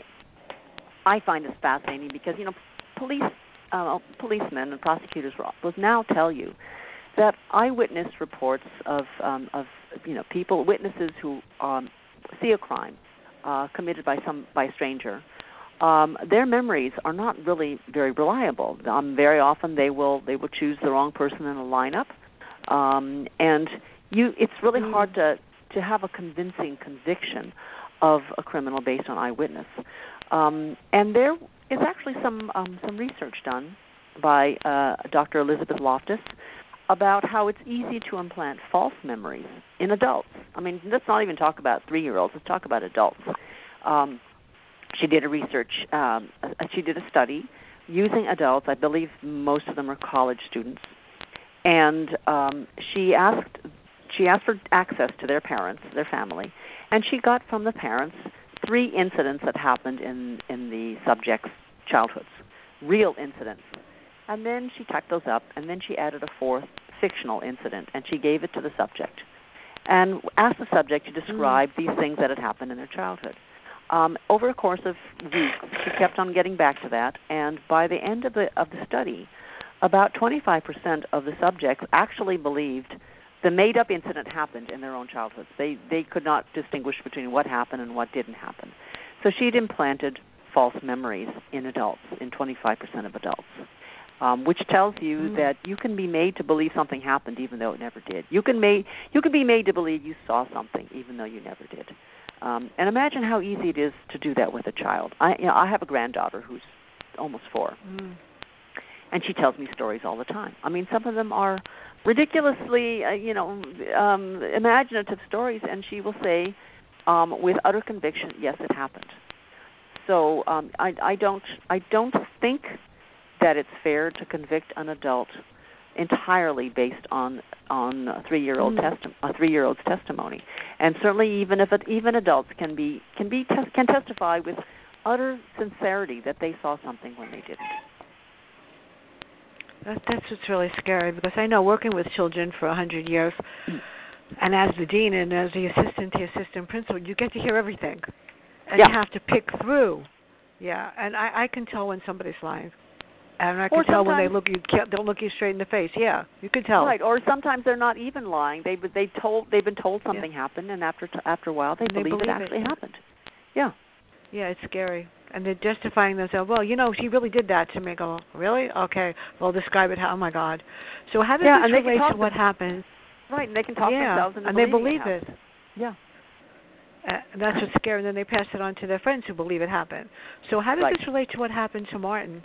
I find this fascinating because, you know, police uh, policemen and prosecutors will now tell you that eyewitness reports of um, of you know people, witnesses who um, see a crime Uh, committed by some by a stranger, um, their memories are not really very reliable. Um, very often they will they will choose the wrong person in a lineup, um, and you it's really mm. hard to to have a convincing conviction of a criminal based on eyewitness. Um, and there is actually some um, some research done by uh, Doctor Elizabeth Loftus about how it's easy to implant false memories in adults. I mean, let's not even talk about three-year-olds. Let's talk about adults. Um, she did a research. Um, she did a study using adults. I believe most of them are college students, and um, she asked she asked for access to their parents, their family, and she got from the parents three incidents that happened in in the subject's childhoods, real incidents. And then she typed those up, and then she added a fourth fictional incident, and she gave it to the subject and asked the subject to describe mm. these things that had happened in their childhood. Um, over a course of weeks, she kept on getting back to that, and by the end of the of the study, about twenty-five percent of the subjects actually believed the made-up incident happened in their own childhoods. They they could not distinguish between what happened and what didn't happen. So she'd implanted false memories in adults, in twenty-five percent of adults. Um, which tells you mm. that you can be made to believe something happened even though it never did. You can made you can be made to believe you saw something even though you never did. Um, and imagine how easy it is to do that with a child. I you know I have a granddaughter who's almost four, mm. and she tells me stories all the time. I mean, some of them are ridiculously uh, you know um, imaginative stories, and she will say um, with utter conviction, "Yes, it happened." So um, I, I don't I don't think that it's fair to convict an adult entirely based on on a three-year-old mm. testi- a three-year-old's testimony, and certainly even if it, even adults can be can be tes- can testify with utter sincerity that they saw something when they didn't. That, that's what's really scary, because I know working with children for a hundred years, mm. and as the dean and as the assistant to assistant principal, you get to hear everything, and yeah. you have to pick through. Yeah, and I, I can tell when somebody's lying. And I can or tell when they look you don't look you straight in the face. Yeah, you can tell. Right. Or sometimes they're not even lying. They they told they've been told something yeah. happened, and after after a while they, believe, they believe it actually it. happened. Yeah. Yeah, it's scary, and they're justifying themselves. Well, you know, she really did that to me. Go, really? Okay. Well, describe it. How? Oh my God. So how does yeah, this and they relate can to what happened? Right, and they can talk yeah, themselves into and they believing believe it. it. Yeah. Uh, that's what's scary. And then they pass it on to their friends who believe it happened. So how does right. this relate to what happened to Martin?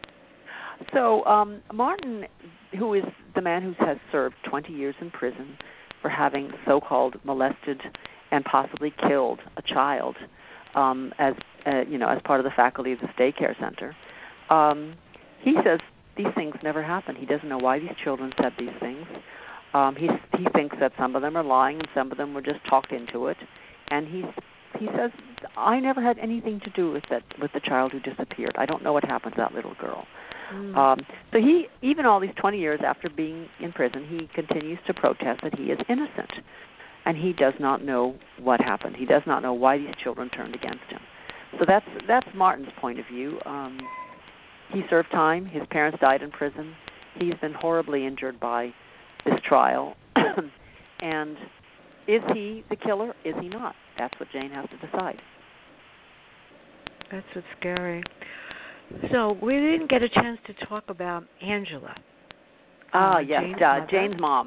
So um, Martin, who is the man who has served twenty years in prison for having so-called molested and possibly killed a child, um, as uh, you know, as part of the faculty of this daycare center, um, he says these things never happened. He doesn't know why these children said these things. Um, he he thinks that some of them are lying and some of them were just talked into it, and he's. He says, I never had anything to do with that with the child who disappeared. I don't know what happened to that little girl. Mm. Um, so he, even all these twenty years after being in prison, he continues to protest that he is innocent, and he does not know what happened. He does not know why these children turned against him. So that's that's Martin's point of view. Um, he served time. His parents died in prison. He's been horribly injured by this trial, and is he the killer? Is he not? That's what Jane has to decide. That's what's scary. So we didn't get a chance to talk about Angela. Ah, uh, yes, Jane's, uh, Jane's mom.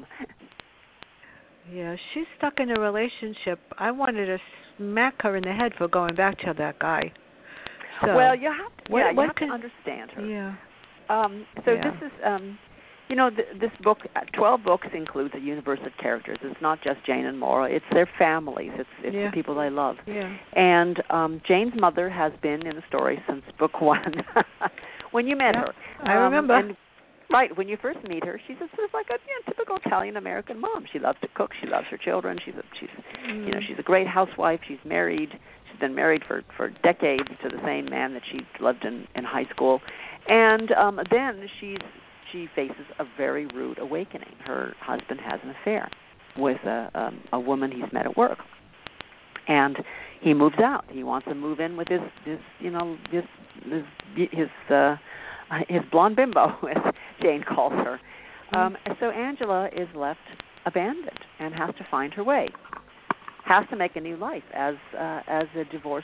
Yeah, she's stuck in a relationship. I wanted to smack her in the head for going back to that guy. So, well, you have to, what, yeah, you what have can, to understand her. Yeah. Um, so yeah. this is, um, you know, th- this book, twelve books, includes a universe of characters. It's not just Jane and Maura. It's their families. It's, it's yeah. the people they love. Yeah. And um, Jane's mother has been in the story since book one, when you met yeah, her. I um, remember. And, right, when you first meet her, she's a, sort of like a you know, typical Italian-American mom. She loves to cook. She loves her children. She's, a, she's, mm. you know, she's a great housewife. She's married. She's been married for, for decades to the same man that she loved in, in high school. And um, then she's she faces a very rude awakening. Her husband has an affair with a, um, a woman he's met at work, and he moves out. He wants to move in with his, his you know, his his his, uh, his blonde bimbo, as Jane calls her. Um, and so Angela is left abandoned and has to find her way. Has to make a new life as uh, as a divorced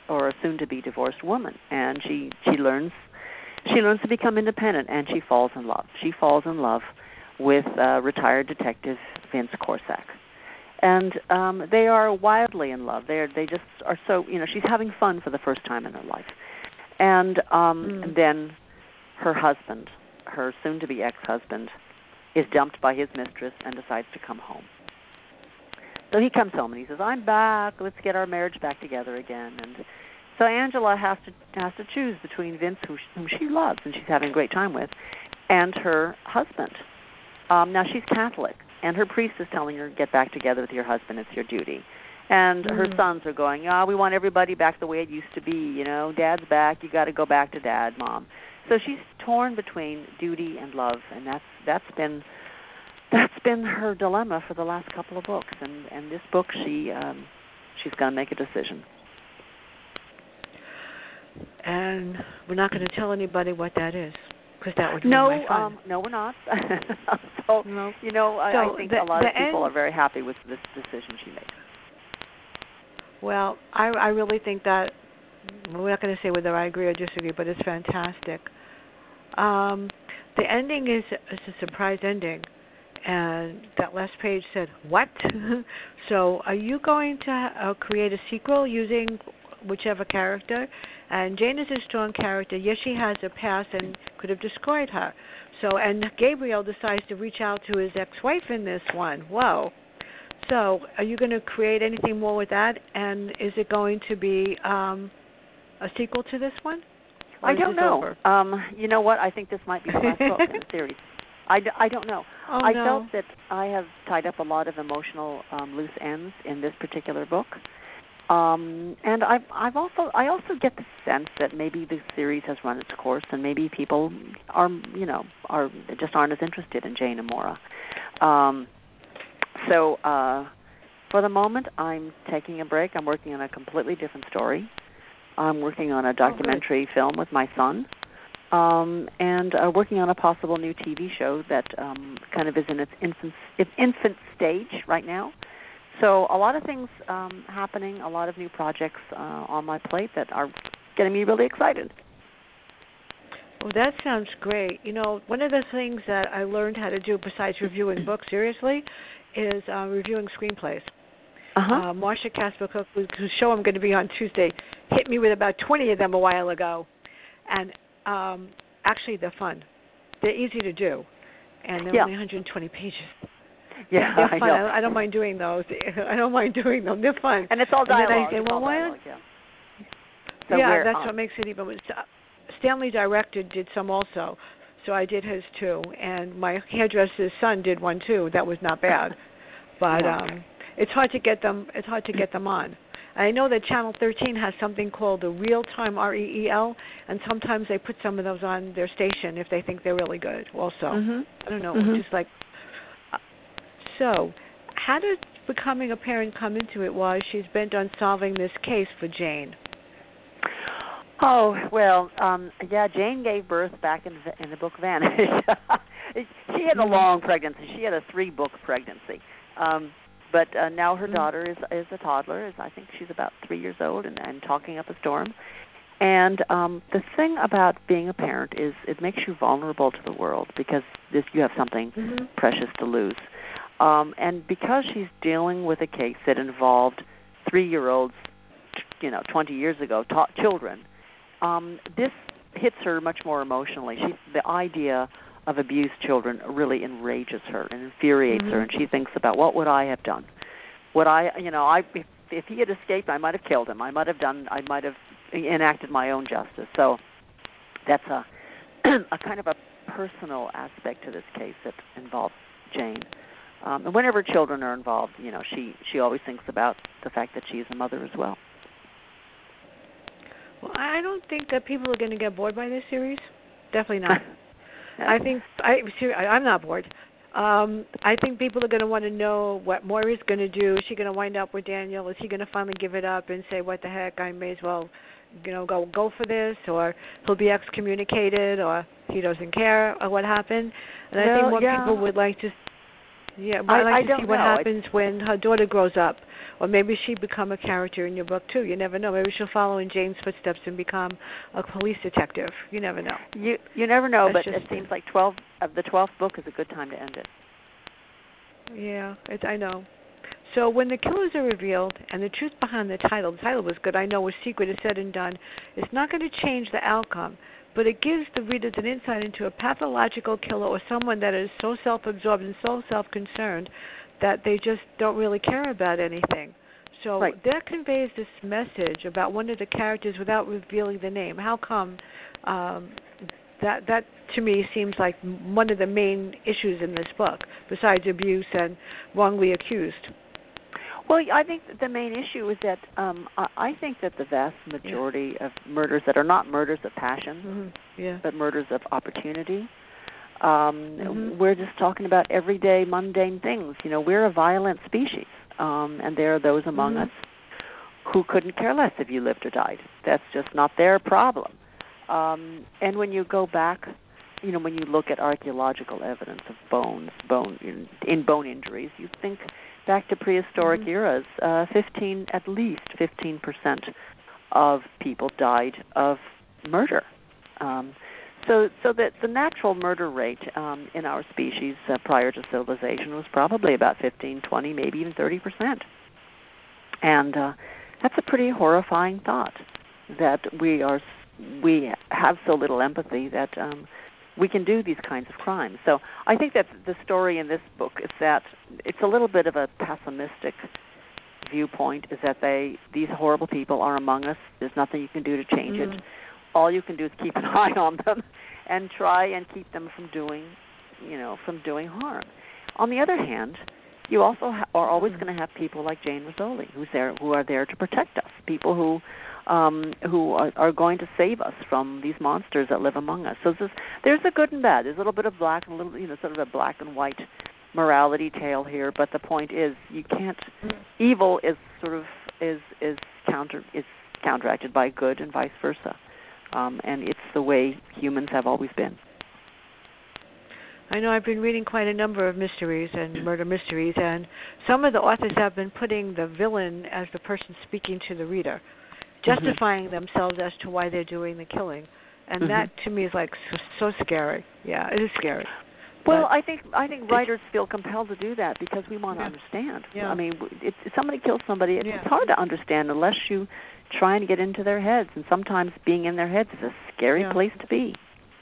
or a soon-to-be divorced woman, and she she learns she learns to become independent, and she falls in love. She falls in love with uh, retired detective Vince Corsack, and um, they are wildly in love. They are they just are so you know she's having fun for the first time in her life, and um, Mm. and then her husband, her soon-to-be ex-husband, is dumped by his mistress and decides to come home. So he comes home and he says, "I'm back. Let's get our marriage back together again." And so Angela has to has to choose between Vince, who, whom she loves and she's having a great time with, and her husband. Um, now she's Catholic, and her priest is telling her, "Get back together with your husband. It's your duty." And Mm. her sons are going, "Ah, oh, we want everybody back the way it used to be. You know, Dad's back. You got to go back to Dad, Mom." So she's torn between duty and love, and that's that's been that's been her dilemma for the last couple of books. And and this book, she um, she's going to make a decision. And we're not going to tell anybody what that is, because that would be No, my fun. um, no, we're not. so No. you know, I, So I think the- a lot the of people end- are very happy with this decision she made. Well, I, I really think that, we're not going to say whether I agree or disagree, but it's fantastic. Um, the ending is, is a surprise ending, and that last page said, "What?" So are you going to uh, create a sequel using whichever character? And Jane is a strong character. Yes, she has a past and could have destroyed her. So, and Gabriel decides to reach out to his ex-wife in this one. Whoa. So are you going to create anything more with that? And is it going to be um, a sequel to this one? Or I is don't this know. over? Um, you know what? I think this might be the last book in the series. I, d- I don't know. Oh, I no. felt that I have tied up a lot of emotional um, loose ends in this particular book. Um, and I've, I've also, I also get the sense that maybe the series has run its course, and maybe people are, you know, are just aren't as interested in Jane and Maura. Um, so uh, for the moment, I'm taking a break. I'm working on a completely different story. I'm working on a documentary oh, film with my son, um, and uh, working on a possible new T V show that um, kind of is in its infant, its infant stage right now. So a lot of things um, happening, a lot of new projects uh, on my plate that are getting me really excited. Well, that sounds great. You know, one of the things that I learned how to do besides reviewing books seriously is uh, reviewing screenplays. Uh-huh. Uh, Marsha Casper Cook, whose whose show I'm going to be on Tuesday, hit me with about twenty of them a while ago. And um, actually, they're fun. They're easy to do. And they're Yeah. only one hundred twenty pages. Yeah, They're I fun. know. I, I don't mind doing those. I don't mind doing them. They're fun. And it's all And then I dialogue. say, It's well, all why dialogue, yeah. So yeah, we're, that's um, what makes it even. Uh, Stanley directed, did some also, so I did his too. And my hairdresser's son did one too. That was not bad, but Yeah. um, it's hard to get them. It's hard to get them on. And I know that Channel thirteen has something called the Real Time R E E L, and sometimes they put some of those on their station if they think they're really good. Also, Mhm. I don't know, Mhm. just like. Uh, so, how did becoming a parent come into it? While she's bent on solving this case for Jane. Oh, well, um, yeah, Jane gave birth back in, in the book Vanish. She had a long pregnancy. She had a three-book pregnancy. Um, but uh, now her Mm. daughter is is a toddler. Is I think she's about three years old and, and talking up a storm. And um, the thing about being a parent is it makes you vulnerable to the world because this, you have something Mm-hmm. precious to lose. Um, and because she's dealing with a case that involved three-year-olds, you know, twenty years ago, taught children, um, this hits her much more emotionally. She, the idea of abused children really enrages her and infuriates Mm-hmm. her, and she thinks about what would I have done? Would I, you know, I if, if he had escaped, I might have killed him. I might have done, I might have enacted my own justice. So that's a a kind of a personal aspect to this case that involves Jane. Um, and whenever children are involved, you know, she she always thinks about the fact that she's a mother as well. Well, I don't think that people are going to get bored by this series. Definitely not. Yeah. I think I, ser- I- I'm not bored. Um, I think people are going to want to know what Moira's going to do. Is she going to wind up with Daniel? Is he going to finally give it up and say, "What the heck? I may as well, you know, go go for this," or he'll be excommunicated, or he doesn't care, or what happened? And I Well, think more yeah. people would like to. Yeah, but I, I'd like I to don't see what know. happens when her daughter grows up, or maybe she become a character in your book too. You never know. Maybe she'll follow in Jane's footsteps and become a police detective. You never know. You you never know, That's but just it seems like twelve of the twelfth book is a good time to end it. Yeah, it's, I know. So when the killers are revealed and the truth behind the title, the title was good. I know a secret is said and done. It's not going to change the outcome, but it gives the readers an insight into a pathological killer or someone that is so self-absorbed and so self-concerned that they just don't really care about anything. So right. that conveys this message about one of the characters without revealing the name. How come? Um, that that to me seems like one of the main issues in this book, besides abuse and wrongly accused. Well, I think the main issue is that um, I, I think that the vast majority yeah. of murders that are not murders of passion, mm-hmm. yeah. but murders of opportunity, um, mm-hmm. we're just talking about everyday, mundane things. You know, we're a violent species, um, and there are those among mm-hmm. us who couldn't care less if you lived or died. That's just not their problem. Um, and when you go back, you know, when you look at archaeological evidence of bones, bone in, in bone injuries, you think back to prehistoric mm-hmm. eras, uh, fifteen, at least fifteen percent of people died of murder. Um, so, so that the natural murder rate um, in our species uh, prior to civilization was probably about fifteen, twenty, maybe even thirty percent. And uh, that's a pretty horrifying thought, that we are we have so little empathy that um, we can do these kinds of crimes. So I think that the story in this book is that it's a little bit of a pessimistic viewpoint, is that they these horrible people are among us. There's nothing you can do to change mm-hmm. it. All you can do is keep an eye on them and try and keep them from doing, you know, from doing harm. On the other hand, you also ha- are always mm-hmm. going to have people like Jane Rizzoli, who's there, who are there to protect us. People who Um, who are, are going to save us from these monsters that live among us. So there's, there's a good and bad. There's a little bit of black and a little, you know, sort of a black and white morality tale here. But the point is, you can't. Evil is sort of is is counter is counteracted by good and vice versa, um, and it's the way humans have always been. I know I've been reading quite a number of mysteries and murder mysteries, and some of the authors have been putting the villain as the person speaking to the reader, justifying mm-hmm. themselves as to why they're doing the killing, and mm-hmm. that to me is like so, so scary. Yeah, it is scary. Well, but I think I think writers feel compelled to do that because we want yeah. to understand. Yeah. I mean, if, if somebody kills somebody, it's, yeah. it's hard to understand unless you try and get into their heads, and sometimes being in their heads is a scary yeah. place to be.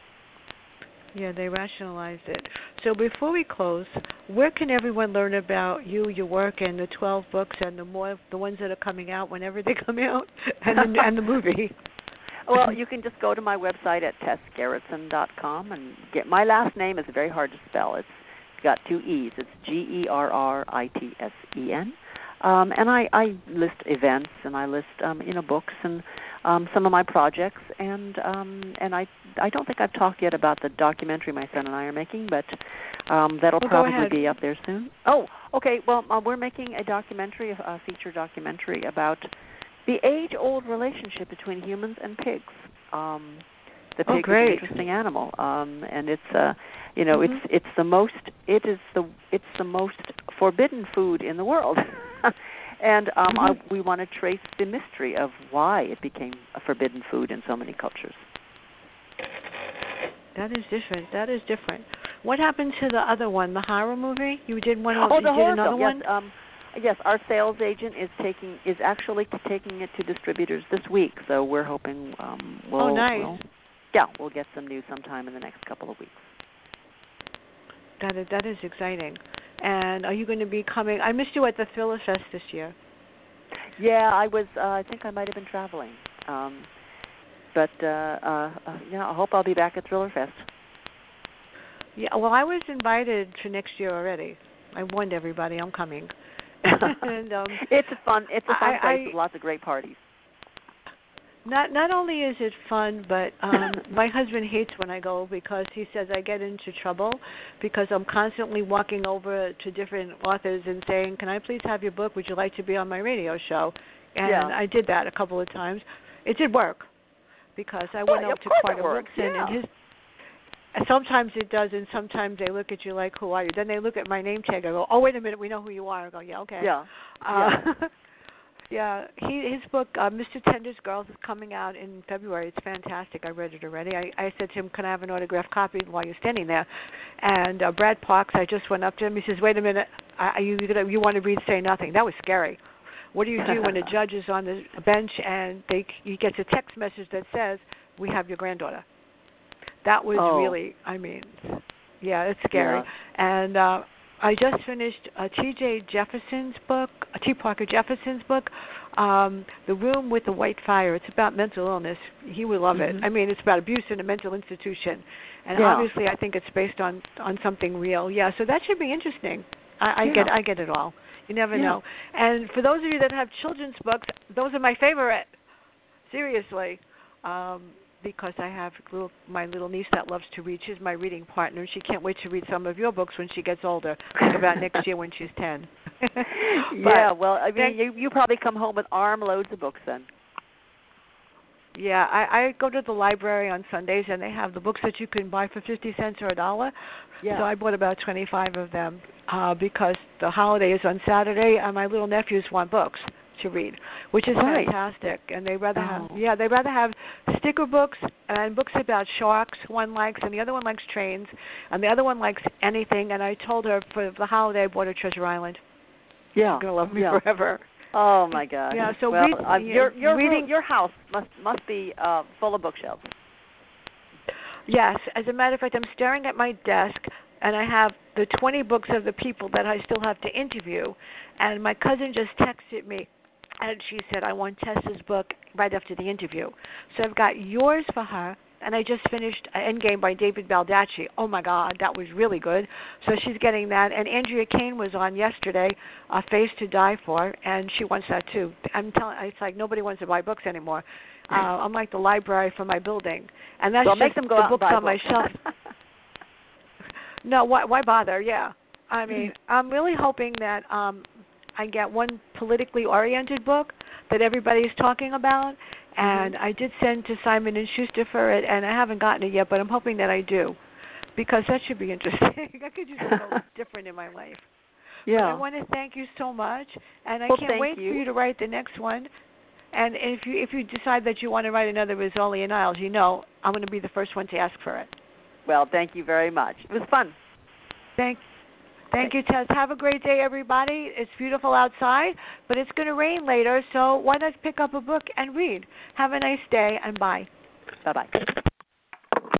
Yeah, they rationalized it. So before we close, where can everyone learn about you, your work, and the twelve books, and the more the ones that are coming out whenever they come out, and the, and the movie? Well, you can just go to my website at tess gerritsen dot com and get my last name is very hard to spell. It's got two E's. It's G E R R I T S E N. Um, and I, I list events and I list um, you know books and um, some of my projects and um, and I I don't think I've talked yet about the documentary my son and I are making, but um, that'll well, probably be up there soon. Oh, okay. Well, uh, we're making a documentary, a feature documentary about the age-old relationship between humans and pigs. Um, the pig oh, great. is an interesting animal, um, and it's uh, you know mm-hmm. it's it's the most it is the it's the most forbidden food in the world. And um, mm-hmm. I, we want to trace the mystery of why it became a forbidden food in so many cultures. That is different. That is different. What happened to the other one, the horror movie? You did one. Oh, you the did horror another film. one. Yes, um, yes. Our sales agent is taking is actually taking it to distributors this week. So we're hoping um, we'll. Oh, nice. We'll, yeah, we'll get some news sometime in the next couple of weeks. That is that is exciting. And are you going to be coming? I missed you at the Thriller Fest this year. Yeah, I was. Uh, I think I might have been traveling. Um, but uh, uh, uh, yeah, I hope I'll be back at Thriller Fest. Yeah, well, I was invited for next year already. I warned everybody I'm coming. and, um, it's a fun. It's a fun I, place I, with lots of great parties. Not not only is it fun, but um, my husband hates when I go because he says I get into trouble because I'm constantly walking over to different authors and saying, "Can I please have your book? Would you like to be on my radio show?" And yeah. I did that a couple of times. It did work because I well, went up to Carter Wilson yeah. and his sometimes it does, and sometimes they look at you like, "Who are you?" Then they look at my name tag. I go, "Oh, wait a minute, we know who you are." I go, "Yeah, okay." Yeah. Uh, Yeah. yeah. He his book, uh, Mister Tender's Girls, is coming out in February. It's fantastic. I read it already. I, I said to him, "Can I have an autographed copy while you're standing there?" And uh, Brad Parks, I just went up to him. He says, "Wait a minute. Are you gonna, you want to read Say Nothing?" That was scary. What do you do when a judge is on the bench and they he gets a text message that says, "We have your granddaughter"? That was oh. really, I mean, yeah, it's scary. Yeah. And uh, I just finished uh, T J Jefferson's book, uh, T. Parker Jefferson's book, um, The Room with the White Fire. It's about mental illness. He would love mm-hmm. it. I mean, it's about abuse in a mental institution. And yeah. obviously I think it's based on, on something real. Yeah, so that should be interesting. I, I yeah. get I get it all. You never yeah. know. And for those of you that have children's books, those are my favorite. Seriously. Um, because I have little, my little niece that loves to read. She's my reading partner. She can't wait to read some of your books when she gets older. Think about next year when she's ten. yeah, well, I mean, thank, you you probably come home with armloads of books then. Yeah, I, I go to the library on Sundays, and they have the books that you can buy for fifty cents or a dollar. Yeah. So I bought about twenty-five of them uh, because the holiday is on Saturday, and my little nephews want books to read, which is right. fantastic. And they rather oh. have, yeah, they rather have sticker books and books about sharks. One likes, and the other one likes trains, and the other one likes anything. And I told her for the holiday I bought her Treasure Island. Yeah. She's gonna love me yeah. forever. Oh my God. Yeah. So well, read, uh, your your reading your house must must be uh, full of bookshelves. Yes. As a matter of fact, I'm staring at my desk, and I have the twenty books of the people that I still have to interview. And my cousin just texted me, and she said, "I want Tessa's book right after the interview." So I've got yours for her, and I just finished Endgame by David Baldacci. Oh, my God, that was really good. So she's getting that. And Andrea Kane was on yesterday, A Face to Die For, and she wants that too. I'm telling, it's like nobody wants to buy books anymore. Uh, I'm like the library for my building. And that's well, just make them go the out books and buy on books. my shelf. No, why, why bother? Yeah. I mean, I'm really hoping that um, I get one politically oriented book that everybody's talking about, and mm-hmm. I did send to Simon and Schuster for it, and I haven't gotten it yet, but I'm hoping that I do, because that should be interesting. I could use something different in my life. Yeah. But I want to thank you so much, and I well, can't wait you. for you to write the next one. And if you if you decide that you want to write another Rizzoli and Isles, you know I'm going to be the first one to ask for it. Well, thank you very much. It was fun. Thank Thank you, Tess. Have a great day, everybody. It's beautiful outside, but it's going to rain later, so why not pick up a book and read? Have a nice day, and bye. Bye-bye.